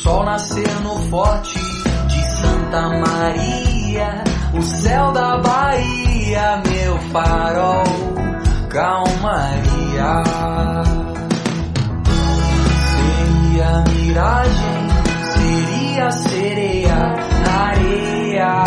sol nascer no forte de Santa Maria, o céu da Bahia, meu farol, calmaria. Seria miragem, seria sereia na areia.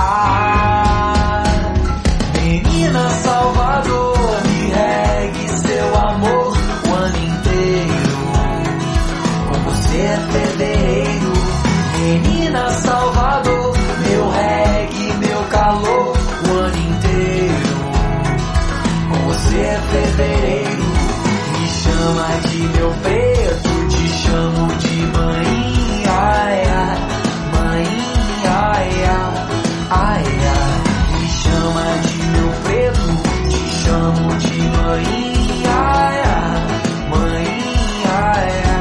Menina Salvador, me regue seu amor o ano inteiro. Com você é fevereiro. Menina Salvador, meu reggae, meu calor o ano inteiro. Com você é fevereiro. Me chama de meu preto, te chamo de maninha, maninha, aia. Me chama de meu preto, te chamo de maninha, maninha, aia.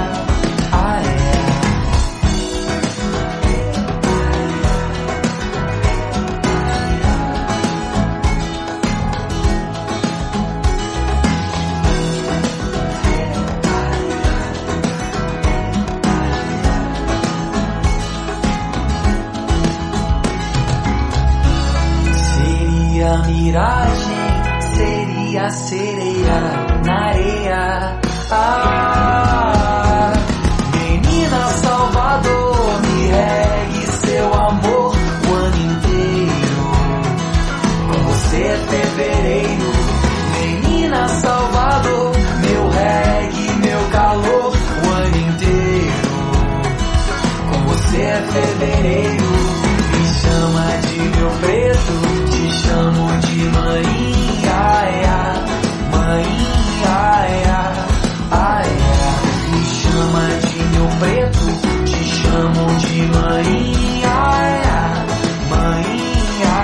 Seria miragem, seria sereia na areia. Menina Salvador, me regue seu amor o ano inteiro. Com você é fevereiro. Menina Salvador, meu reggae, meu calor o ano inteiro. Com você é fevereiro. Me chama de meu preto, te chamo de maninha, maninha, aia. Me chama de meu preto, te chamo de maninha, maninha.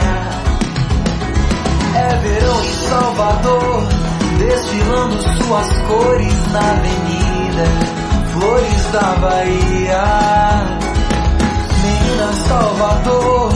É verão em Salvador, desfilando suas cores na avenida, flores da Bahia. Menina Salvador,